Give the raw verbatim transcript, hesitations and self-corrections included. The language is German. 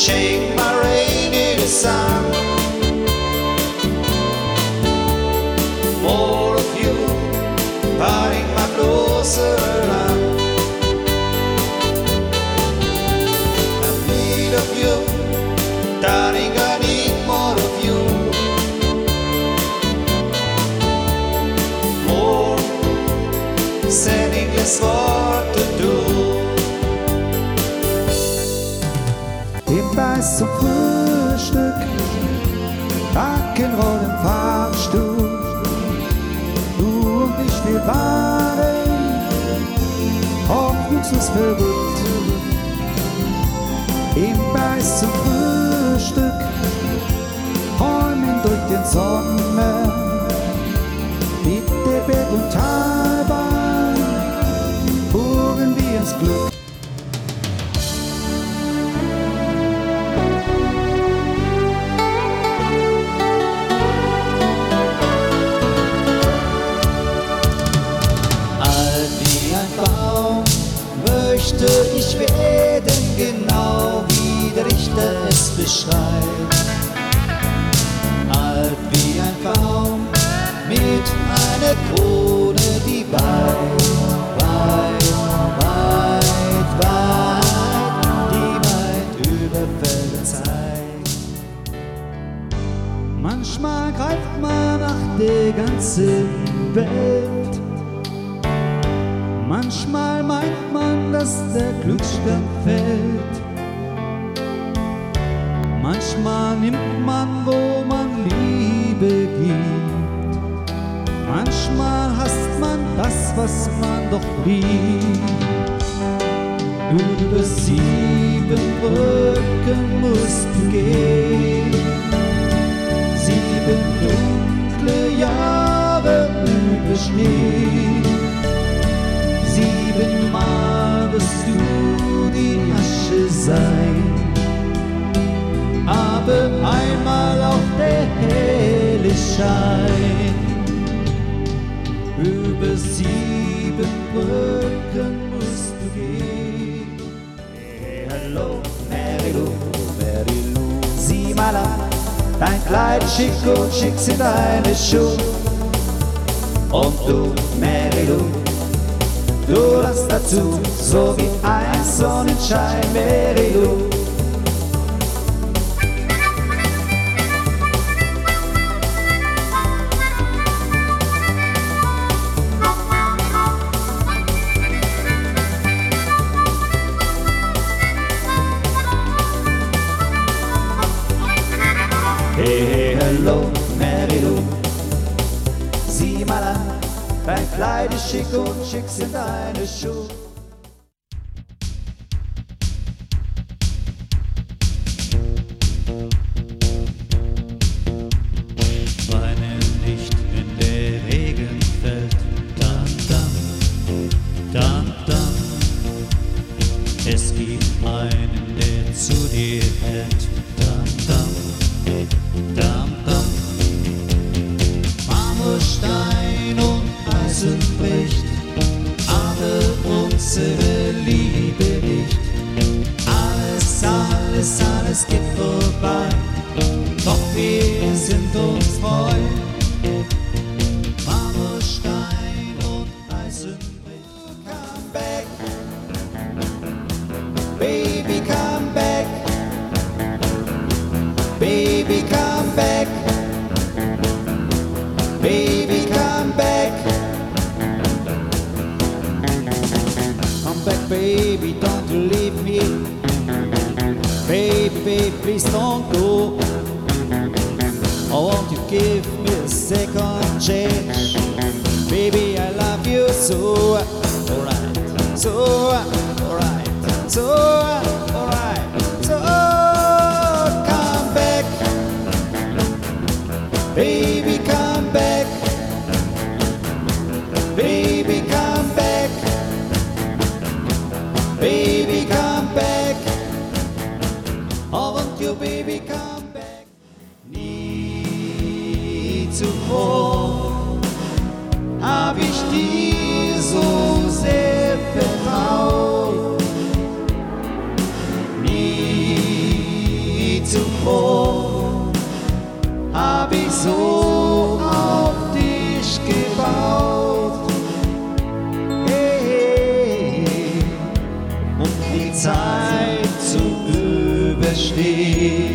shake my rain in the sun. More of you, parting my closer around. I need of you, darling, I need more of you. More, sending less Wort to do. Im Beiß zum Frühstück, Rock'n'Roll im Fahrstuhl. Du und ich, wir waren hoffnungslos verrückt. Im Beiß zum Frühstück, Räumen durch den Sommer, mit der Berg- und Talbahn, fuhren wir ins Glück. Möchte ich werden, genau wie der Richter es beschreibt. Alt wie ein Baum mit einer Krone, die weit, weit, weit, weit, die weit über Felder zeigt. Manchmal greift man nach der ganzen Welt. Manchmal meint man, dass der Glücksstern fällt. Manchmal nimmt man, wo man Liebe gibt. Manchmal hasst man das, was man doch liebt. Über sieben Brücken musst du gehen. Sieben dunkle Jahre überstehen. Siebenmal wirst du die Asche sein, aber einmal auch der helle Schein. Über sieben Brücken musst du gehen. Hey, hello, Mary Lou, Mary Lou. Sieh mal an, dein Kleid ist schick und schick sind deine Schuhe. Und du, Mary Lou, du hast dazu, so wie ein Sonnenschein, Mary Lou. Hey, hey, hello, Mary Lou. Sieh mal an, dein Kleid ist schick und schick sind deine Schuhe. Weine nicht, wenn der Regen fällt. Dann, dann, dann, dann. Es gibt einen, der zu dir hält. Dann, dann, dann, dann. Marmorstein und Eisen bricht, aber unsere Liebe nicht. Alles, alles, alles geht vorbei, doch wir sind uns treu. Marmorstein und Eisen bricht. Come back, baby, come back, baby, come back. Baby, come back. Come back, baby, don't you leave me. Baby, baby, please don't go. Oh, won't you give me a second chance? Baby, I love you so. Alright, so, alright, so, alright, so. Come back, baby, come back. Baby, come back. Baby, come back. Oh, won't you, baby, come back? Nie zuvor hab ich dir so sehr vertraut. Nie Zeit zu überstehen.